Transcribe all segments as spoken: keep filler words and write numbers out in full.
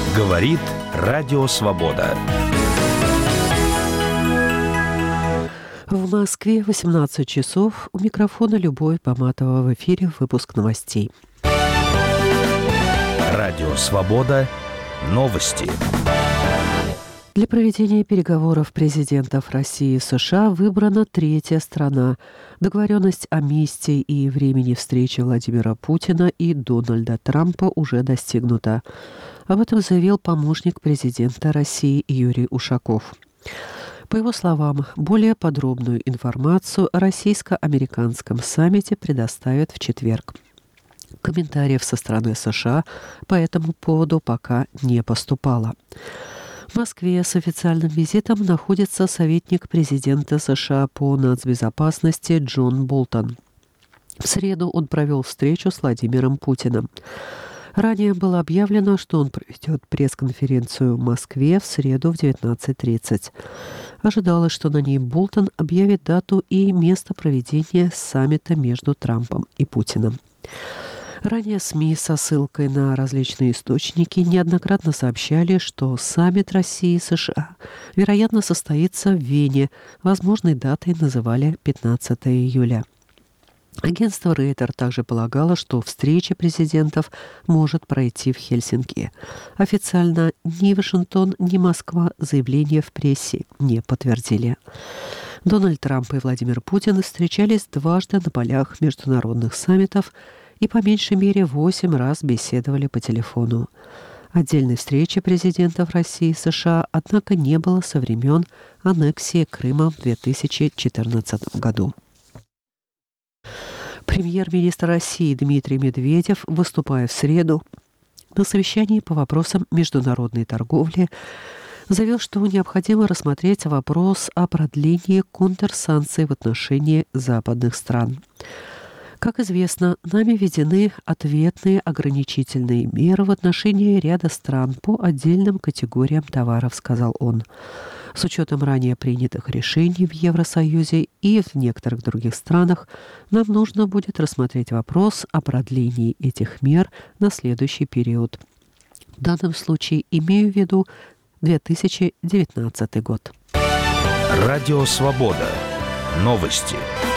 Говорит Радио Свобода. В Москве восемнадцать часов. У микрофона Любовь Поматова. В эфире выпуск новостей. Радио Свобода. Новости. Для проведения переговоров президентов России и США выбрана третья страна. Договоренность о месте и времени встречи Владимира Путина и Дональда Трампа уже достигнута. Об этом заявил помощник президента России Юрий Ушаков. По его словам, более подробную информацию о российско-американском саммите предоставят в четверг. Комментариев со стороны США по этому поводу пока не поступало. В Москве с официальным визитом находится советник президента США по нацбезопасности Джон Болтон. В среду он провел встречу с Владимиром Путиным. Ранее было объявлено, что он проведет пресс-конференцию в Москве в среду в девятнадцать тридцать. Ожидалось, что на ней Болтон объявит дату и место проведения саммита между Трампом и Путиным. Ранее СМИ со ссылкой на различные источники неоднократно сообщали, что саммит России и США, вероятно, состоится в Вене. Возможной датой называли пятнадцатое июля. Агентство Рейтер также полагало, что встреча президентов может пройти в Хельсинки. Официально ни Вашингтон, ни Москва заявления в прессе не подтвердили. Дональд Трамп и Владимир Путин встречались дважды на полях международных саммитов и по меньшей мере восемь раз беседовали по телефону. Отдельной встречи президентов России и США, однако, не было со времен аннексии Крыма в две тысячи четырнадцатом году. Премьер-министр России Дмитрий Медведев, выступая в среду на совещании по вопросам международной торговли, заявил, что необходимо рассмотреть вопрос о продлении контрсанкций в отношении западных стран. Как известно, нами введены ответные ограничительные меры в отношении ряда стран по отдельным категориям товаров, сказал он. С учетом ранее принятых решений в Евросоюзе и в некоторых других странах, нам нужно будет рассмотреть вопрос о продлении этих мер на следующий период. В данном случае имею в виду две тысячи девятнадцатый год. Радио Свобода. Новости.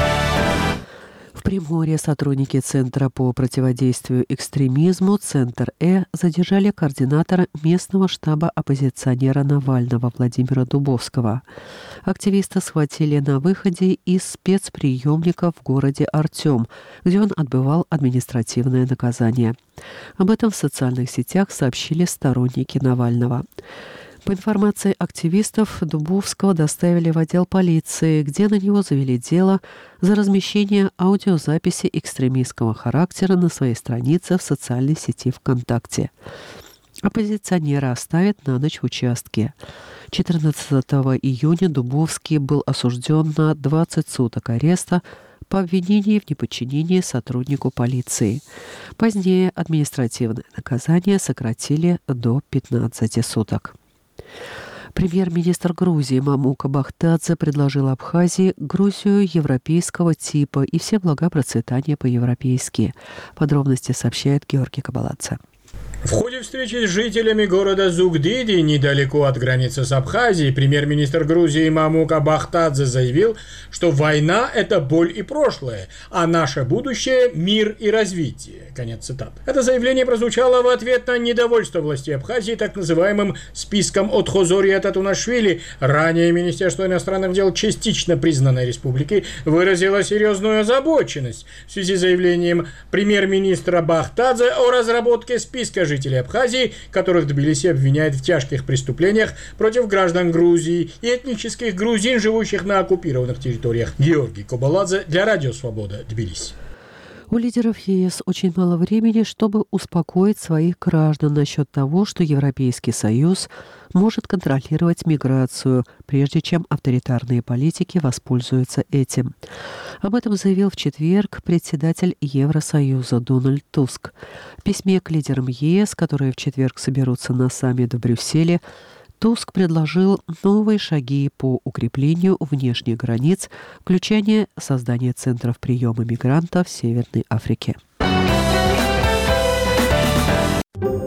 В Приморье сотрудники Центра по противодействию экстремизму «Центр-Э» задержали координатора местного штаба оппозиционера Навального Владимира Дубовского. Активиста схватили на выходе из спецприемника в городе Артем, где он отбывал административное наказание. Об этом в социальных сетях сообщили сторонники Навального. По информации активистов, Дубовского доставили в отдел полиции, где на него завели дело за размещение аудиозаписи экстремистского характера на своей странице в социальной сети ВКонтакте. Оппозиционера оставят на ночь в участке. четырнадцатого июня Дубовский был осужден на двадцать суток ареста по обвинению в неподчинении сотруднику полиции. Позднее административное наказание сократили до пятнадцати суток. Премьер-министр Грузии Мамука Бахтадзе предложил Абхазии Грузию европейского типа и все блага процветания по-европейски. Подробности сообщает Георгий Кабаладзе. В ходе встречи с жителями города Зугдиди, недалеко от границы с Абхазией, премьер-министр Грузии Мамука Бахтадзе заявил, что война – это боль и прошлое, а наше будущее – мир и развитие. Конец цитаты. Это заявление прозвучало в ответ на недовольство властей Абхазии так называемым списком от Хозория Татунашвили. Ранее Министерство иностранных дел частично признанной республики выразило серьезную озабоченность в связи с заявлением премьер-министра Бахтадзе о разработке списка жителей Абхазии, которых Тбилиси обвиняет в тяжких преступлениях против граждан Грузии и этнических грузин, живущих на оккупированных территориях. Георгий Кабаладзе для Радио Свобода, Тбилиси. У лидеров ЕС очень мало времени, чтобы успокоить своих граждан насчет того, что Европейский Союз может контролировать миграцию, прежде чем авторитарные политики воспользуются этим. Об этом заявил в четверг председатель Евросоюза Дональд Туск. В письме к лидерам ЕС, которые в четверг соберутся на саммит в Брюсселе, Туск предложил новые шаги по укреплению внешних границ, включая создание центров приема мигрантов в Северной Африке.